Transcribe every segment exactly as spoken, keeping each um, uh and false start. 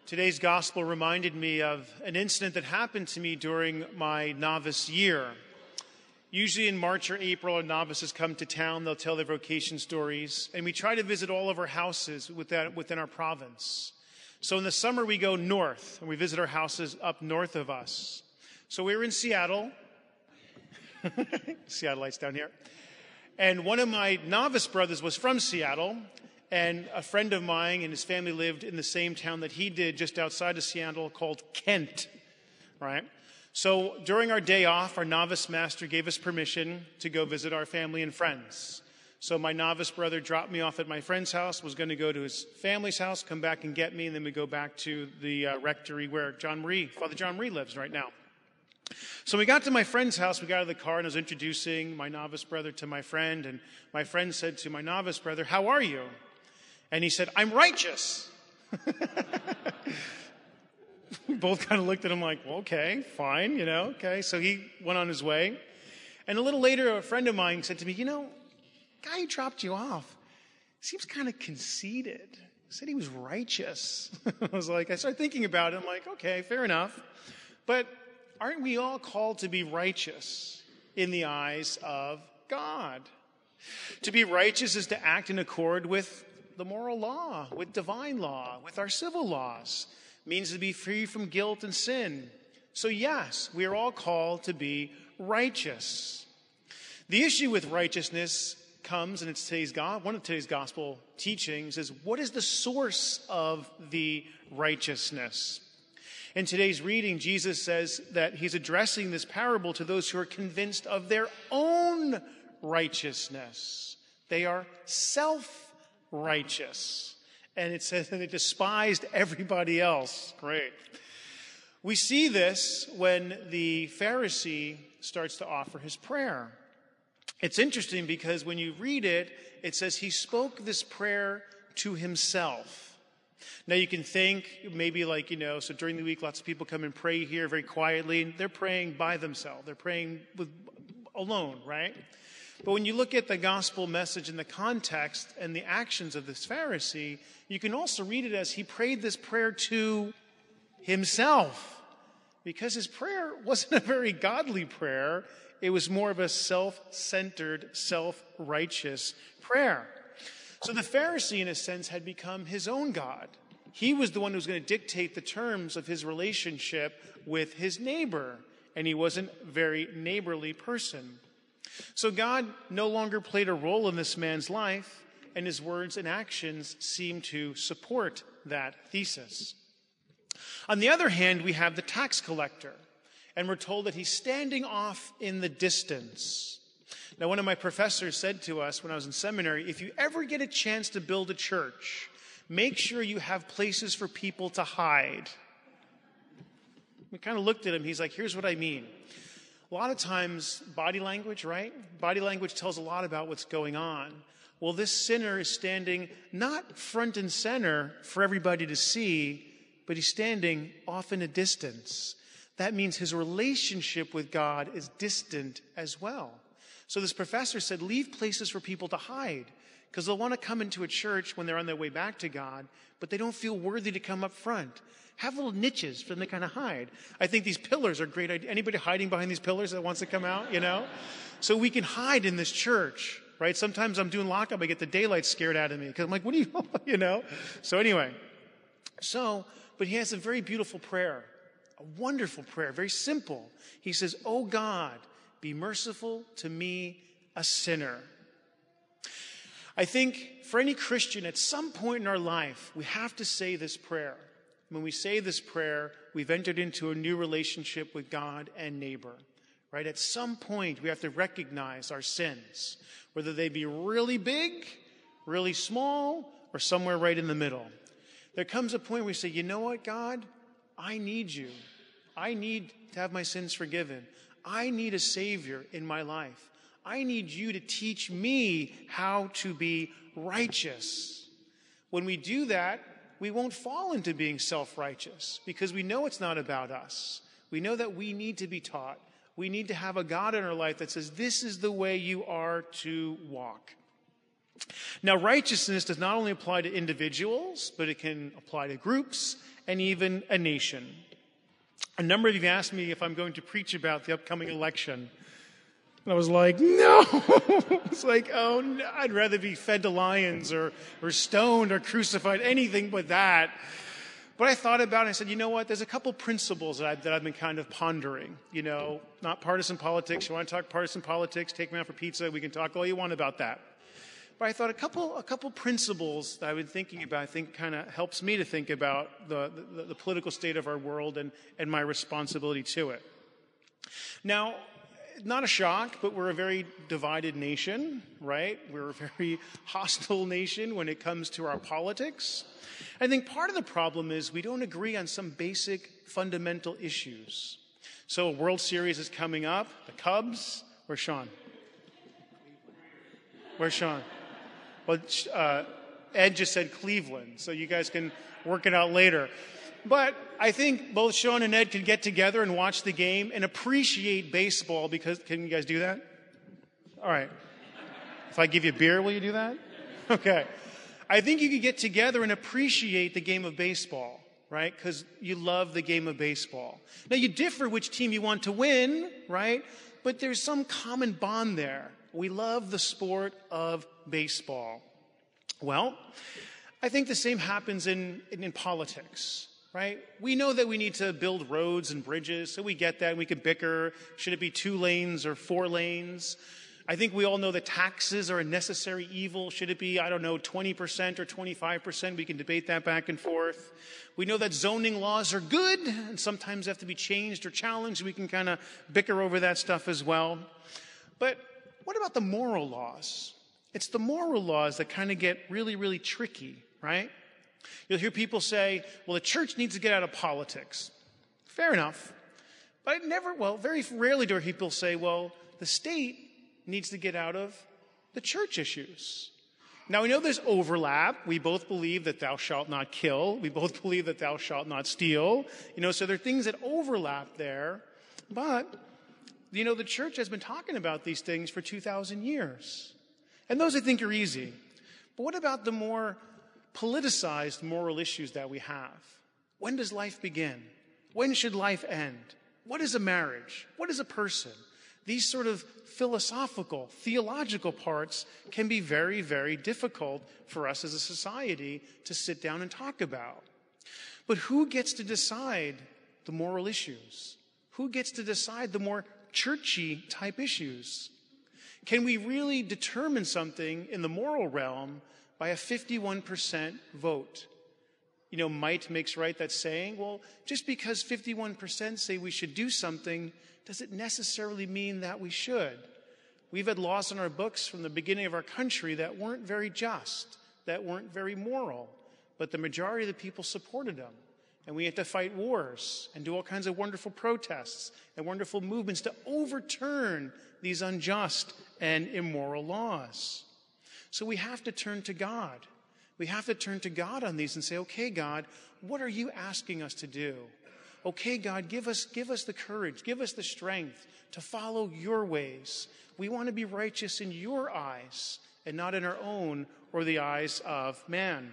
Today's gospel reminded me of an incident that happened to me during my novice year. Usually in March or April, our novices come to town. They'll tell their vocation stories, and we try to visit all of our houses within, within our province. So in the summer, we go north, and we visit our houses up north of us. So we were in Seattle. Seattleites down here. And one of my novice brothers was from Seattle, and a friend of mine and his family lived in the same town that he did, just outside of Seattle, called Kent, right? So during our day off, our novice master gave us permission to go visit our family and friends. So my novice brother dropped me off at my friend's house, was going to go to his family's house, come back and get me, and then we go back to the uh, rectory where John Marie, Father John Marie lives right now. So we got to my friend's house, we got out of the car, and I was introducing my novice brother to my friend, and my friend said to my novice brother, "How are you?" And he said, "I'm righteous." We both kind of looked at him like, well, okay, fine, you know, okay. So he went on his way. And a little later, a friend of mine said to me, "You know, the guy who dropped you off seems kind of conceited. He said he was righteous." I was like, I started thinking about it. I'm like, okay, fair enough. But aren't we all called to be righteous in the eyes of God? To be righteous is to act in accord with the moral law, with divine law, with our civil laws. It means to be free from guilt and sin. So yes, we are all called to be righteous. The issue with righteousness comes, and it's today's go- one of today's gospel teachings, is what is the source of the righteousness? In today's reading, Jesus says that he's addressing this parable to those who are convinced of their own righteousness. They are self-righteous. And it says that they despised everybody else. Great. We see this when the Pharisee starts to offer his prayer. It's interesting because when you read it, it says he spoke this prayer to himself. Now you can think maybe like, you know, so during the week lots of people come and pray here very quietly, and they're praying by themselves. They're praying with, alone, right? But when you look at the gospel message in the context and the actions of this Pharisee, you can also read it as he prayed this prayer to himself, because his prayer wasn't a very godly prayer. It was more of a self-centered, self-righteous prayer. So the Pharisee, in a sense, had become his own God. He was the one who was going to dictate the terms of his relationship with his neighbor, and he wasn't a very neighborly person. So God no longer played a role in this man's life, and his words and actions seem to support that thesis. On the other hand, we have the tax collector, and we're told that he's standing off in the distance. Now, one of my professors said to us when I was in seminary, if you ever get a chance to build a church, make sure you have places for people to hide. We kind of looked at him. He's like, here's what I mean. A lot of times, body language, right? Body language tells a lot about what's going on. Well, this sinner is standing not front and center for everybody to see, but he's standing off in a distance. That means his relationship with God is distant as well. So this professor said, leave places for people to hide, because they'll want to come into a church when they're on their way back to God, but they don't feel worthy to come up front. Have little niches for them to kind of hide. I think these pillars are great. Anybody hiding behind these pillars that wants to come out, you know? So we can hide in this church, right? Sometimes I'm doing lockup, I get the daylight scared out of me, because I'm like, what do you, you know? So anyway, so, but he has a very beautiful prayer, a wonderful prayer, very simple. He says, "Oh God, be merciful to me, a sinner." I think for any Christian, at some point in our life, we have to say this prayer. When we say this prayer, we've entered into a new relationship with God and neighbor, right? At some point, we have to recognize our sins, whether they be really big, really small, or somewhere right in the middle. There comes a point where we say, you know what, God? I need you. I need to have my sins forgiven. I need a Savior in my life. I need you to teach me how to be righteous. When we do that, we won't fall into being self-righteous, because we know it's not about us. We know that we need to be taught. We need to have a God in our life that says, this is the way you are to walk. Now, righteousness does not only apply to individuals, but it can apply to groups and even a nation. A number of you have asked me if I'm going to preach about the upcoming election. And I was like, no. It's like, oh, no. I'd rather be fed to lions or, or stoned or crucified, anything but that. But I thought about it and I said, you know what? There's a couple principles that I've, that I've been kind of pondering. You know, not partisan politics. You want to talk partisan politics? Take me out for pizza. We can talk all you want about that. But I thought a couple a couple principles that I've been thinking about, I think kind of helps me to think about the, the, the political state of our world and, and my responsibility to it. Now, not a shock, but we're a very divided nation, right? We're a very hostile nation when it comes to our politics. I think part of the problem is we don't agree on some basic fundamental issues. So a World Series is coming up. The Cubs. Where's Sean? Where's Sean? Well, uh, Ed just said Cleveland, so you guys can work it out later. But I think both Sean and Ed can get together and watch the game and appreciate baseball because, can you guys do that? All right. If I give you beer, will you do that? Okay. I think you could get together and appreciate the game of baseball, right? Because you love the game of baseball. Now, you differ which team you want to win, right? But there's some common bond there. We love the sport of baseball. Well, I think the same happens in, in, in politics, right? We know that we need to build roads and bridges, so we get that. We can bicker. Should it be two lanes or four lanes? I think we all know that taxes are a necessary evil. Should it be, I don't know, twenty percent or twenty-five percent? We can debate that back and forth. We know that zoning laws are good and sometimes have to be changed or challenged. We can kind of bicker over that stuff as well. But what about the moral laws? It's the moral laws that kind of get really, really tricky, right? You'll hear people say, well, the church needs to get out of politics. Fair enough. But I never, well, very rarely do I hear people say, well, the state needs to get out of the church issues. Now, we know there's overlap. We both believe that thou shalt not kill. We both believe that thou shalt not steal. You know, so there are things that overlap there. But you know, the church has been talking about these things for two thousand years. And those I think are easy. But what about the more politicized moral issues that we have? When does life begin? When should life end? What is a marriage? What is a person? These sort of philosophical, theological parts can be very, very difficult for us as a society to sit down and talk about. But who gets to decide the moral issues? Who gets to decide the more churchy type issues? Can we really determine something in the moral realm by a fifty-one percent vote? You know, might makes right, that saying. Well, just because fifty-one percent say we should do something, does it necessarily mean that we should? We've had laws in our books from the beginning of our country that weren't very just, that weren't very moral, but the majority of the people supported them. And we had to fight wars and do all kinds of wonderful protests and wonderful movements to overturn these unjust and immoral laws. So we have to turn to God. We have to turn to God on these and say, okay, God, what are you asking us to do? Okay, God, give us, give us the courage, give us the strength to follow your ways. We want to be righteous in your eyes and not in our own or the eyes of man.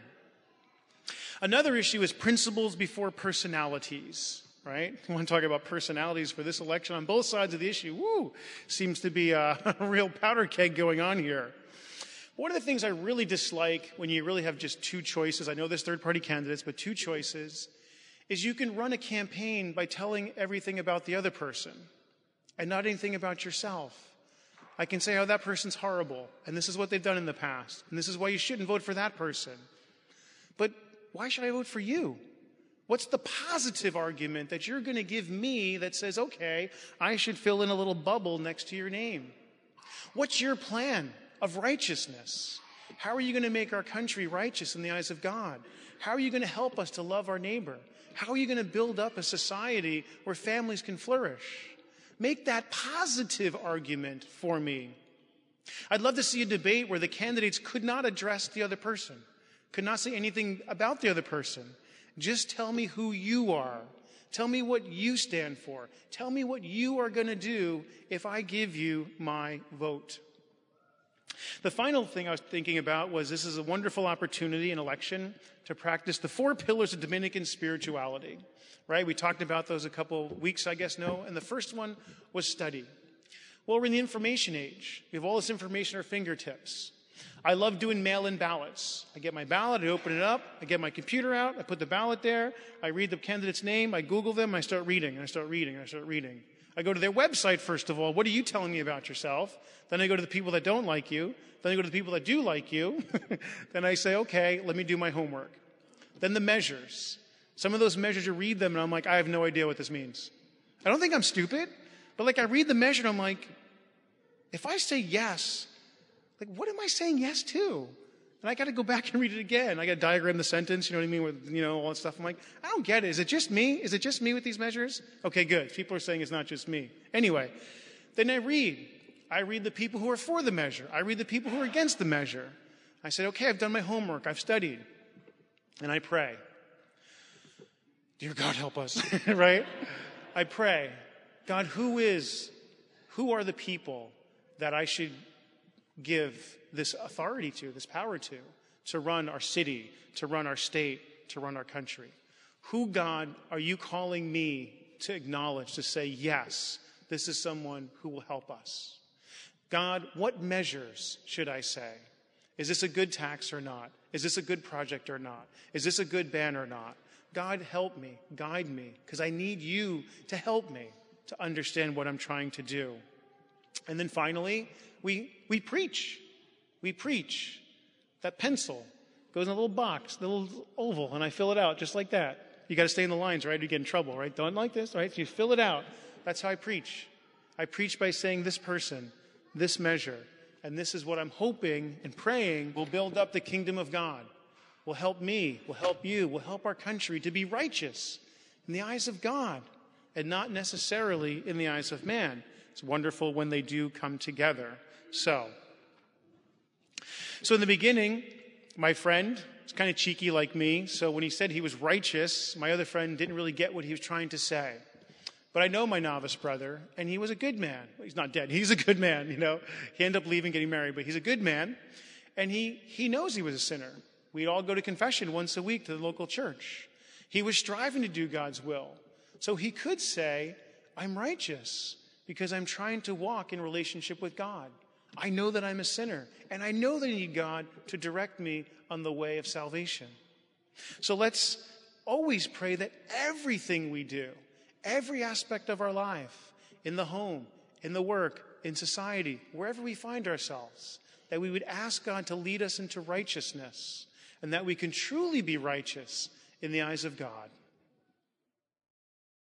Another issue is principles before personalities, right? We want to talk about personalities for this election on both sides of the issue. Woo! Seems to be a, a real powder keg going on here. One of the things I really dislike when you really have just two choices, I know there's third-party candidates, but two choices, is you can run a campaign by telling everything about the other person and not anything about yourself. I can say, oh, that person's horrible, and this is what they've done in the past, and this is why you shouldn't vote for that person. But why should I vote for you? What's the positive argument that you're going to give me that says, okay, I should fill in a little bubble next to your name? What's your plan of righteousness? How are you going to make our country righteous in the eyes of God? How are you going to help us to love our neighbor? How are you going to build up a society where families can flourish? Make that positive argument for me. I'd love to see a debate where the candidates could not address the other person, could not say anything about the other person. Just tell me who you are. Tell me what you stand for. Tell me what you are going to do if I give you my vote. The final thing I was thinking about was this is a wonderful opportunity in election to practice the four pillars of Dominican spirituality, right? We talked about those a couple weeks, I guess, no? And the first one was study. Well, we're in the information age. We have all this information at our fingertips. I love doing mail-in ballots. I get my ballot, I open it up, I get my computer out, I put the ballot there, I read the candidate's name, I Google them, I start reading, and I start reading, and I start reading. I go to their website, first of all. What are you telling me about yourself? Then I go to the people that don't like you. Then I go to the people that do like you. Then I say, okay, let me do my homework. Then the measures. Some of those measures, you read them, and I'm like, I have no idea what this means. I don't think I'm stupid, but like I read the measure, and I'm like, if I say yes, like what am I saying yes to? And I got to go back and read it again. I got to diagram the sentence, you know what I mean, with, you know, all that stuff. I'm like, I don't get it. Is it just me? Is it just me with these measures? Okay, good. People are saying it's not just me. Anyway, then I read. I read the people who are for the measure. I read the people who are against the measure. I said, okay, I've done my homework. I've studied. And I pray. Dear God, help us, right? I pray, God, who is, who are the people that I should give this authority to, this power to, to run our city, to run our state, to run our country? Who, God, are you calling me to acknowledge, to say, yes, this is someone who will help us? God, what measures should I say? Is this a good tax or not? Is this a good project or not? Is this a good ban or not? God, help me, guide me, because I need you to help me to understand what I'm trying to do. And then finally, we, we preach. We preach. That pencil goes in a little box, the little oval, and I fill it out just like that. You got to stay in the lines, right? You get in trouble, right? Don't like this, right? So you fill it out. That's how I preach. I preach by saying this person, this measure, and this is what I'm hoping and praying will build up the kingdom of God, will help me, will help you, will help our country to be righteous in the eyes of God and not necessarily in the eyes of man. It's wonderful when they do come together. So, so in the beginning, my friend was kind of cheeky like me. So when he said he was righteous, my other friend didn't really get what he was trying to say. But I know my novice brother, and he was a good man. He's not dead. He's a good man, you know. He ended up leaving, getting married, but he's a good man. And he, he knows he was a sinner. We'd all go to confession once a week to the local church. He was striving to do God's will. So he could say, I'm righteous because I'm trying to walk in relationship with God. I know that I'm a sinner, and I know that I need God to direct me on the way of salvation. So let's always pray that everything we do, every aspect of our life, in the home, in the work, in society, wherever we find ourselves, that we would ask God to lead us into righteousness, and that we can truly be righteous in the eyes of God.